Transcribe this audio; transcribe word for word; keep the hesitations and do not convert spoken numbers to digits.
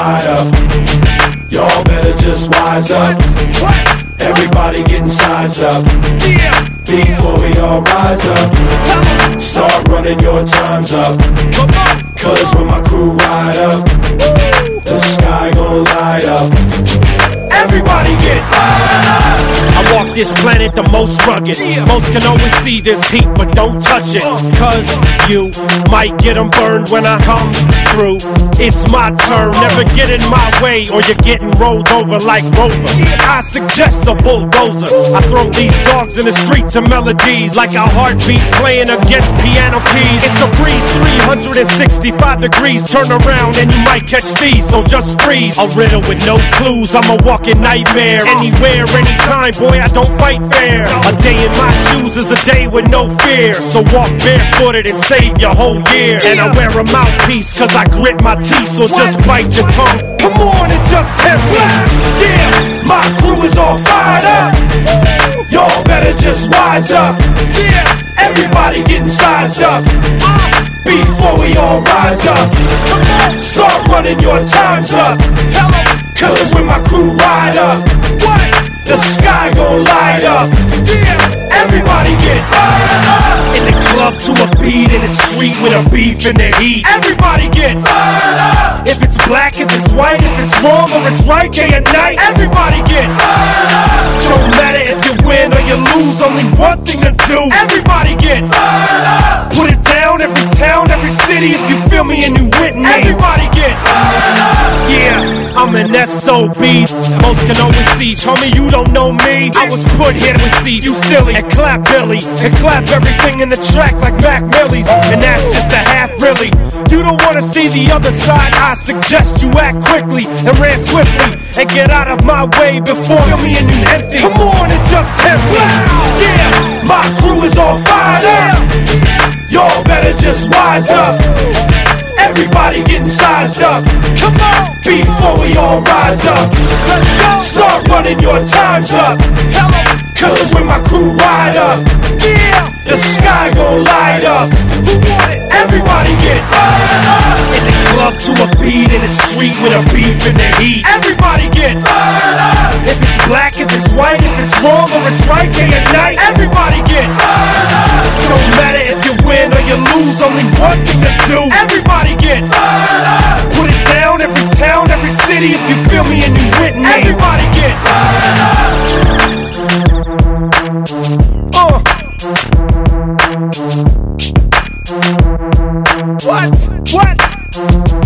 light up. Y'all better just wise up. Everybody getting sized up. Before we all rise up, start running your times up. Cause when my crew ride up, the sky gon' light up. Everybody get high. I walk this planet the most rugged. Most can always see this heat, but don't touch it. Cause you might get them burned when I come through. It's my turn, never get in my way, or you're getting rolled over like Rover. I suggest a bulldozer. I throw these dogs in the street to melodies, like a heartbeat playing against piano keys. It's a breeze, three hundred sixty-five degrees. Turn around and you might catch these, so just freeze. A riddle with no clues, I'm a walking nightmare. Anywhere, anytime, boy, I don't fight fair. A day in my shoes is a day with no fear. So walk barefooted and save your whole year. And I wear a mouthpiece cause I grit my teeth, so just bite your tongue. Come on and just tempt me. Yeah, my crew is all fired up. Y'all better just wise up. Yeah, everybody getting sized up. Before we all rise up, start running your times up. Cause when my crew ride up, the sky gon' light up. Everybody get fired up. In the club to a beat, in the street with a beef in the heat. Everybody get fired up. If it's black, if it's white, if it's wrong or it's right, day and night. Everybody get fired up. Don't matter if you win or you lose, only one thing to do. Everybody get fired up. Put it down, every town, every city, if you feel me and you with me. Everybody get fired up. Yeah, I'm an S O B. Most can always see. Homie, you don't know me. I was put here to see you silly and clap Billy and clap everything in the track like Mac Millie's. And that's just the half, really. You don't wanna see the other side, I suggest you act quickly and ran swiftly and get out of my way before me and you empty. Come on and just tempt me. Yeah, my crew is all fired up. Y'all better just wise up. Everybody getting sized up. Come on, before we all rise up, start running your times up. Cause when my crew ride up, yeah, the sky gon' light up. Who want it? Everybody get fired up. In the club to a beat, in the street with a beef in the heat. Everybody get fired up. If it's black, if it's white, if it's wrong or it's right, day and night. Everybody get fired up. Don't matter if you win or you lose, only one thing to do. Everybody get fired up. Put it down, every town, every city, if you feel me and you with me. Everybody get fired up. Uh. What? What?